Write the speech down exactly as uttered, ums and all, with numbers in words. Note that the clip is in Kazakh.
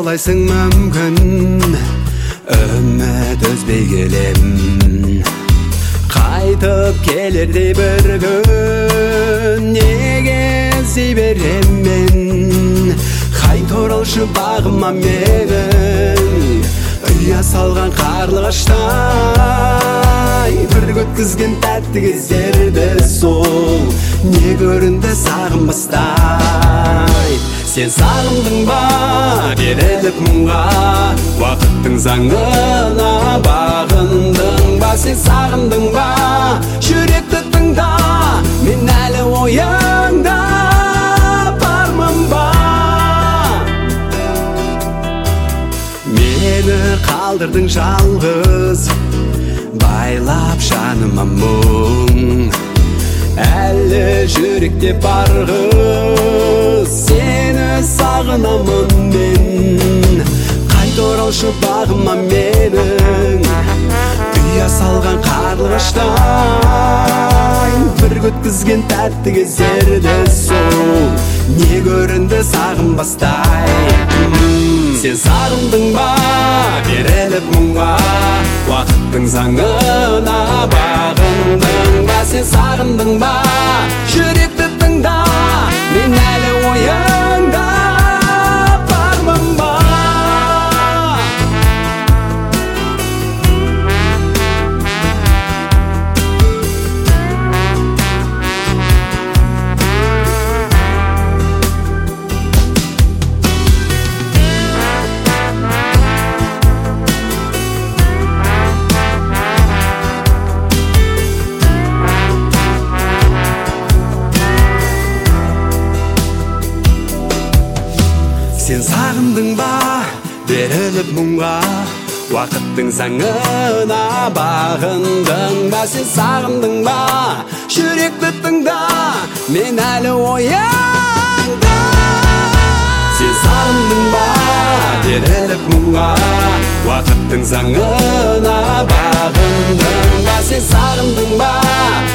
қалайсың мүмкін үміт үзбей келем қайтып келердей бір күн неге іздей берем мен қайт оралшы бағыма менің ұя салған қарлығаштай бір өткізген тәтті кездерді сол не көрінді сағынбастай сен сағындың ба беріліп мұңға уақыттың заңына бағындың ба сен сағындың ба жүректі тыңда мен әлі ойыңда бармын ба мені қалдырдың жалғыз байлап жаныма мұң әлі жүректе барғыз сені сағынамын мен қайт оралшы бағыма менің ұя салған қарлығаштай бір өткізген тәтті кездерді сол не көрінді сағынбастай сен сағындың ба беріліп мұңға уақыттың заңына бағындың ба сен сағындың ба жүректі тыңда мен әлі ойыңда бармын ба сен сағындың ба беріліп мұңға уақыттың заңына бағындың ба сен сағындың ба жүректі тыңда мен әлі ойыңда сен сағындың ба беріліп мұңға уақыттың заңына бағындың ба сен сағындың ба